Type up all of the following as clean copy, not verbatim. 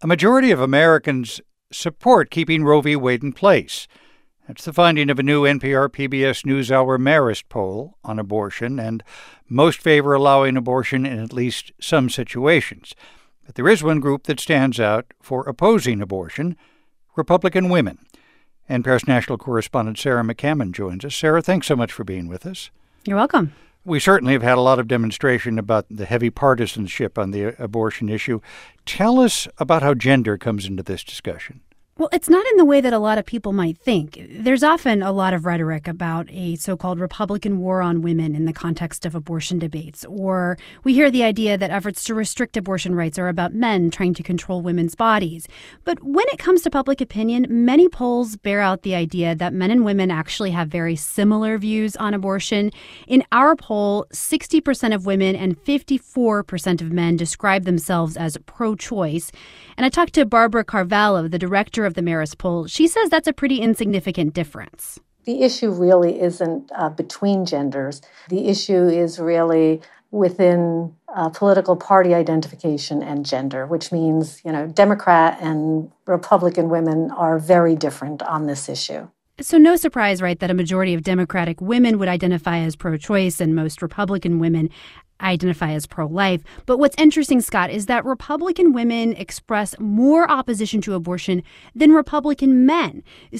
A majority of Americans support keeping Roe v. Wade in place. That's the finding of a new NPR PBS NewsHour Marist poll on abortion, and most favor allowing abortion in at least some situations. But there is one group that stands out for opposing abortion: Republican women. NPR's national correspondent Sarah McCammon joins us. Sarah, thanks so much for being with us. You're welcome. We certainly have had a lot of demonstration about the heavy partisanship on the abortion issue. Tell us about how gender comes into this discussion. Well, it's not in the way that a lot of people might think. There's often a lot of rhetoric about a so-called Republican war on women in the context of abortion debates, or we hear the idea that efforts to restrict abortion rights are about men trying to control women's bodies. But when it comes to public opinion, many polls bear out the idea that men and women actually have very similar views on abortion. In our poll, 60% of women and 54% of men describe themselves as pro-choice. And I talked to Barbara Carvalho, the director of the Marist poll. She says that's a pretty insignificant difference. The issue really isn't between genders. The issue is really within political party identification and gender, which means, Democrat and Republican women are very different on this issue. So no surprise, right, that a majority of Democratic women would identify as pro-choice and most Republican women identify as pro-life. But what's interesting, Scott, is that Republican women express more opposition to abortion than Republican men.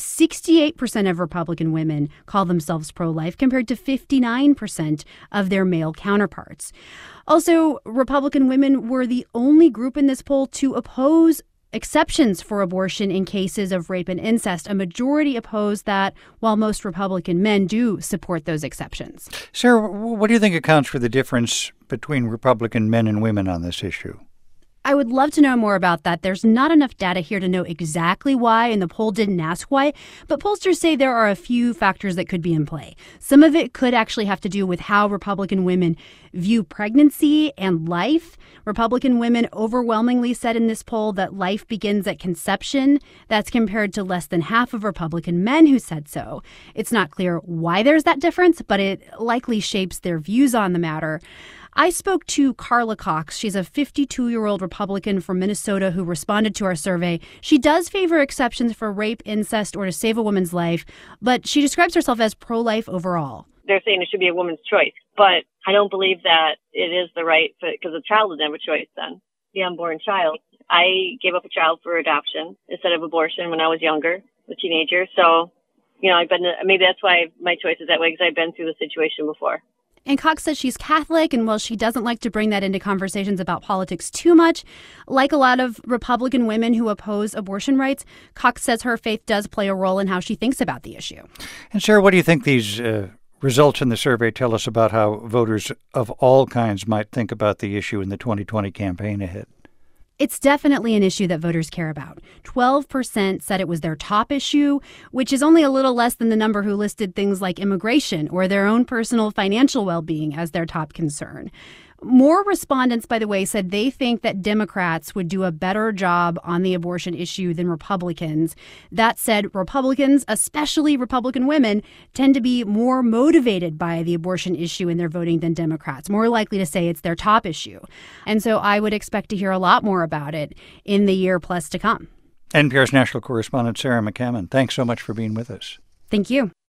68% of Republican women call themselves pro-life compared to 59% of their male counterparts. Also, Republican women were the only group in this poll to oppose exceptions for abortion in cases of rape and incest. A majority oppose that, while most Republican men do support those exceptions. Sarah, what do you think accounts for the difference between Republican men and women on this issue? I would love to know more about that. There's not enough data here to know exactly why, and the poll didn't ask why, but pollsters say there are a few factors that could be in play. Some of it could actually have to do with how Republican women view pregnancy and life. Republican women overwhelmingly said in this poll that life begins at conception. That's compared to less than half of Republican men who said so. It's not clear why there's that difference, but it likely shapes their views on the matter. I spoke to Carla Cox. She's a 52-year-old Republican from Minnesota who responded to our survey. She does favor exceptions for rape, incest, or to save a woman's life, but she describes herself as pro-life overall. They're saying it should be a woman's choice, but I don't believe that it is the right, because a child would have a choice then, the unborn child. I gave up a child for adoption instead of abortion when I was younger, a teenager. So, maybe that's why my choice is that way, because I've been through the situation before. And Cox says she's Catholic, and while she doesn't like to bring that into conversations about politics too much, like a lot of Republican women who oppose abortion rights, Cox says her faith does play a role in how she thinks about the issue. And Sarah, what do you think these results in the survey tell us about how voters of all kinds might think about the issue in the 2020 campaign ahead? It's definitely an issue that voters care about. 12% said it was their top issue, which is only a little less than the number who listed things like immigration or their own personal financial well-being as their top concern. More respondents, by the way, said they think that Democrats would do a better job on the abortion issue than Republicans. That said, Republicans, especially Republican women, tend to be more motivated by the abortion issue in their voting than Democrats, more likely to say it's their top issue. And so I would expect to hear a lot more about it in the year plus to come. NPR's national correspondent Sarah McCammon, thanks so much for being with us. Thank you.